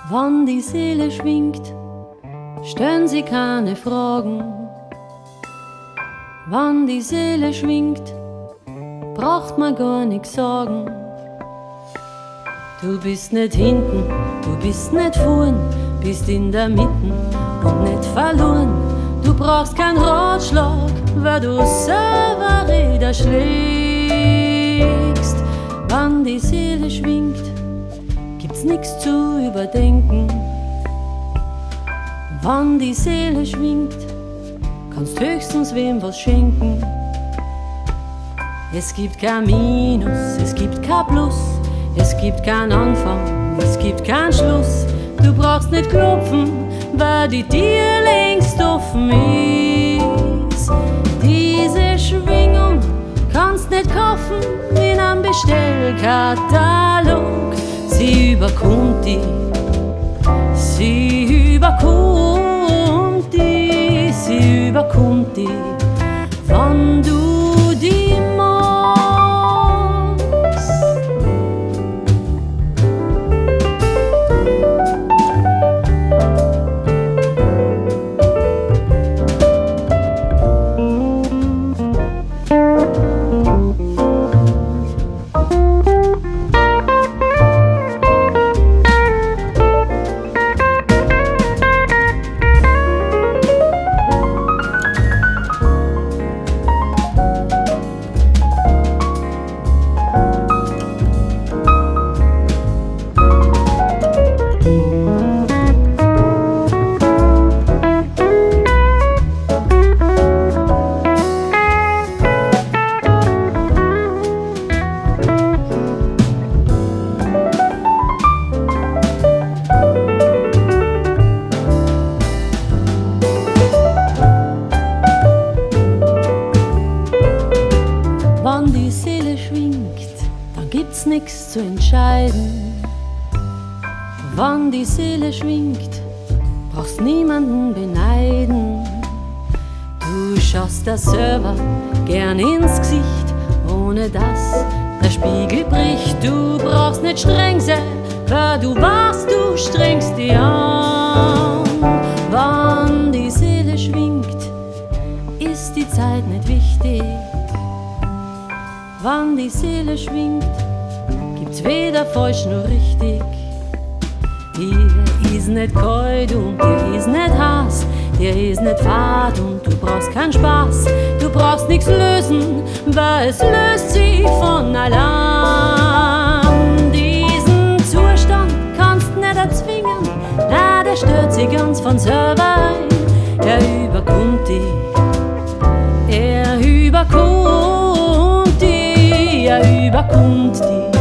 Wann die Seele schwingt, stellen sie keine Fragen. Wann die Seele schwingt, braucht man gar nichts sagen. Du bist nicht hinten, du bist nicht vorn, bist in der Mitte und nicht verloren. Du brauchst keinen Ratschlag, weil du selber Räder schlägst. Wann die Seele schwingt, gibt's nichts zu überdenken. Wann die Seele schwingt, kannst höchstens wem was schenken. Es gibt kein Minus, es gibt kein Plus, es gibt keinen Anfang, es gibt keinen Schluss. Du brauchst nicht klopfen, weil die Tür längst offen ist. Diese Schwingung kannst nicht kaufen in einem Bestellkatalog. Sie überkommt dich, sie überkommt dich, sie überkommt dich, wann du die magst. Wann die Seele schwingt, dann gibt's nichts zu entscheiden. Wann die Seele schwingt, brauchst niemanden beneiden. Du schaust dir selber gern ins Gesicht, ohne dass der Spiegel bricht. Du brauchst nicht streng sein, weil du weißt, du strengst dich an. Wann die Seele schwingt, ist die Zeit nicht wichtig. Wann die Seele schwingt, gibt's weder falsch noch richtig. Dir ist nicht kalt und dir ist nicht heiß, dir ist nicht fad und du brauchst keinen Spaß. Du brauchst nichts lösen, weil es löst sich von allein. Diesen Zustand kannst nicht erzwingen, nein, der stört sich ganz von selber ein. Er überkommt dich, er überkommt dich, er überkommt dich.